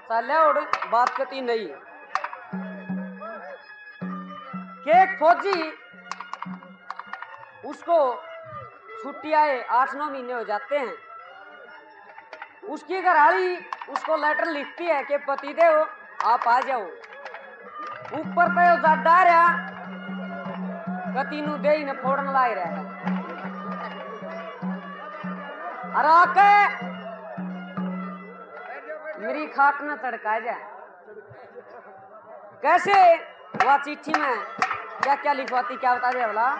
चले और बात करती नहीं कि एक फौजी उसको छुट्टी आए 8-9 महीने हो जाते हैं। उसकी घरवाली उसको लेटर लिखती है कि पतिदेव आप आ जाओ। ऊपर पे जाडा रहा कतीनू दे ने फोड़न लाई रहा और आके मेरी खाट में तड़का जाए। कैसे वह चिट्ठी में क्या क्या लिखवाती क्या बता दे बोला।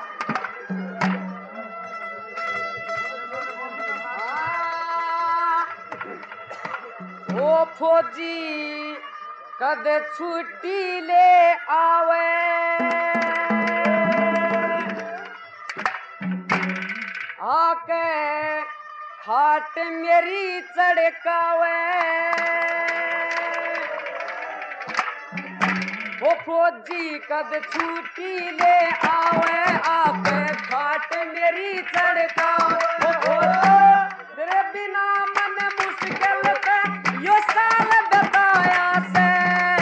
ओ फौजी कद छुट्टी ले आवे आके खाट मेरी चढ़कावे। ओ फौजी कद छुट्टी ले आवे आके खाट मेरी चढ़कावे। तेरे बिना मन मुश्किल पे यो साल बताया से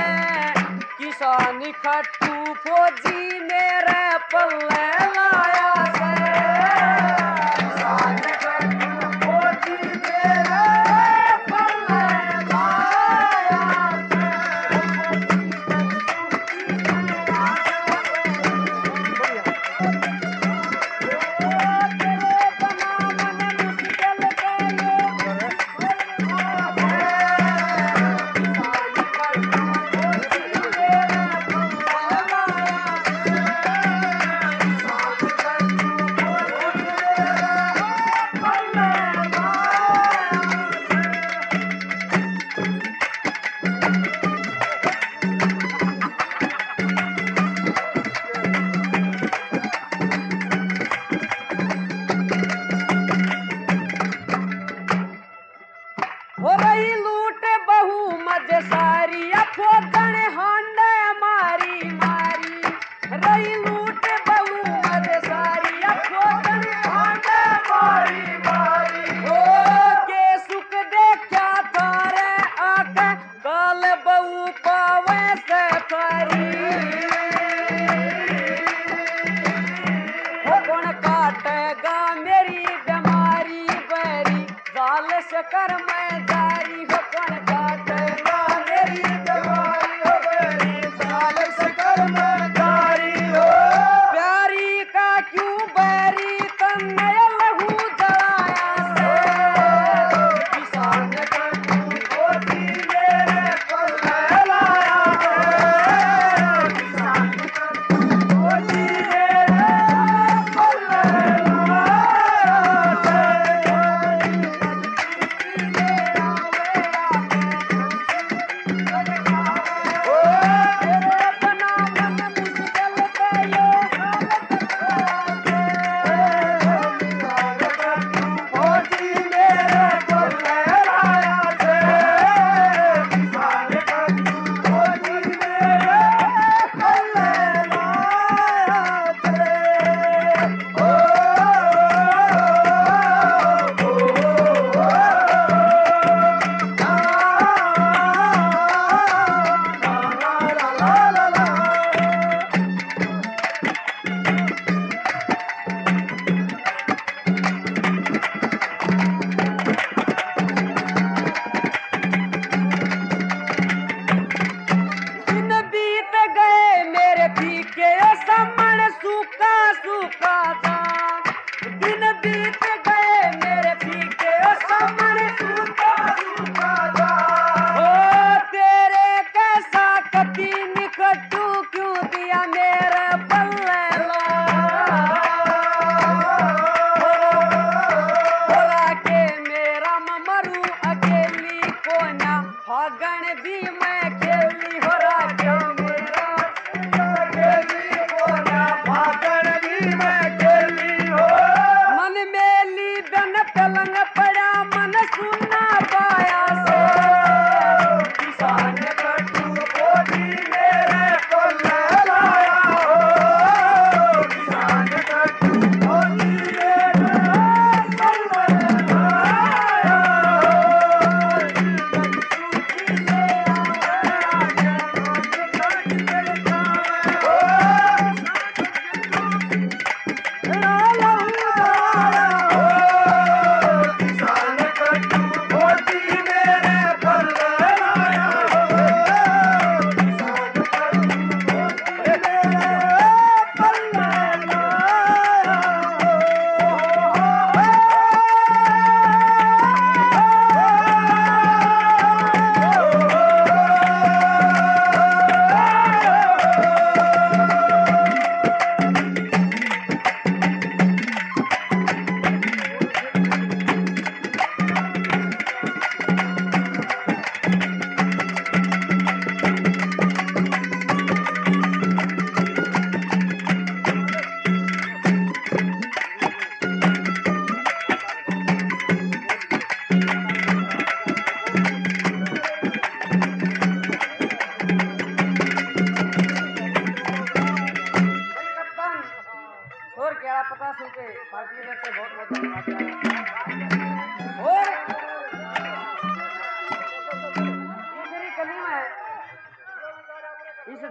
किसान खट्टू फौजी मेरे पल्ले लाया से। किसान खट्टू फौजी मेरे पल्ले लाया हो रही लूट बहु मजे सारी अफोदन हांडे मारी मारी। रही लूट बहु मजे सारी अफोदन हांडे मारी मारी। हो के सुख देखा थारे आके काल बहु पावे से फारी। हो कौन काटेगा मेरी बीमारी बैरी जाल से कर मैं जारी। हो कौन काटेगा मेरी बीमारी हो बैरी जाल से कर मैं जारी। हो प्यारी का क्यों बैरी तन्ने लहू जलाया से। किसान खट्टू फौजी मेरे पल्ले लाया से। किसान खट्टू फौजी मेरे पल्ले लाया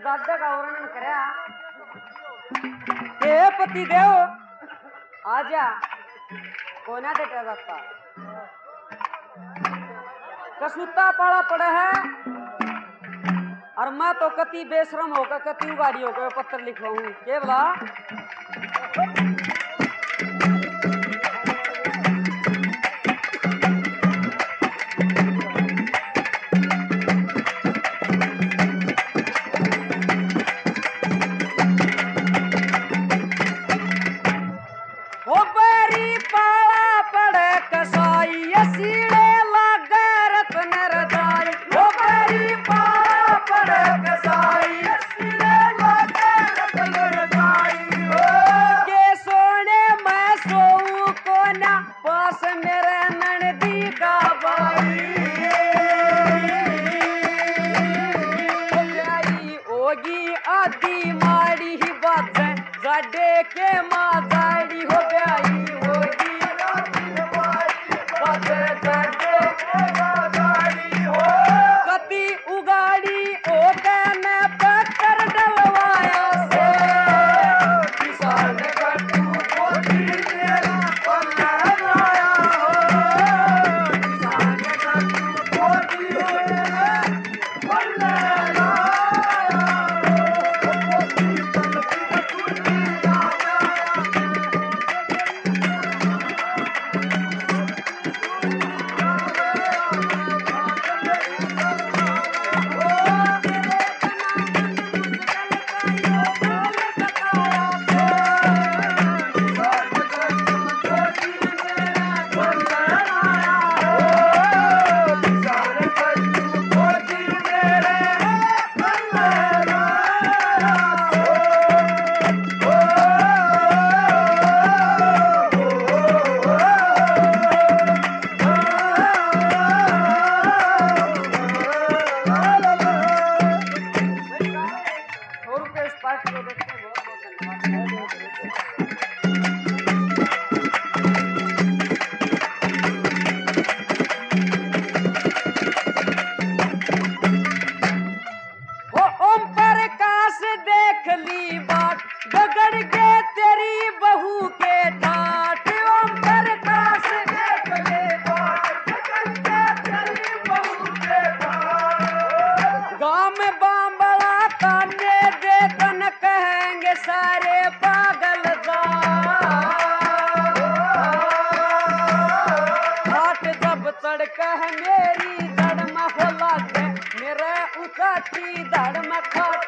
दादा का वर्णन करया हे पति देव आजा कोना डेटा जाता कसूता पाला पड़ा है और मैं तो कति बेशरम होकर कति उगाड़ी होकर पत्र लिखवाऊं के बोला आदि माड़ी ही बात जाडे के मादाड़ी हो ब्याई होगी कति उगाड़ी ओ कहने पत्थर डलवाया से किसान कटू कोठी तेरा पल्लाया हो किसान कटू कोठी तेरा पल्लाया सारे पागल हाथ जब तड़क है मेरी धड़ में हो लागे मेरे उकाटी धड़ में खाट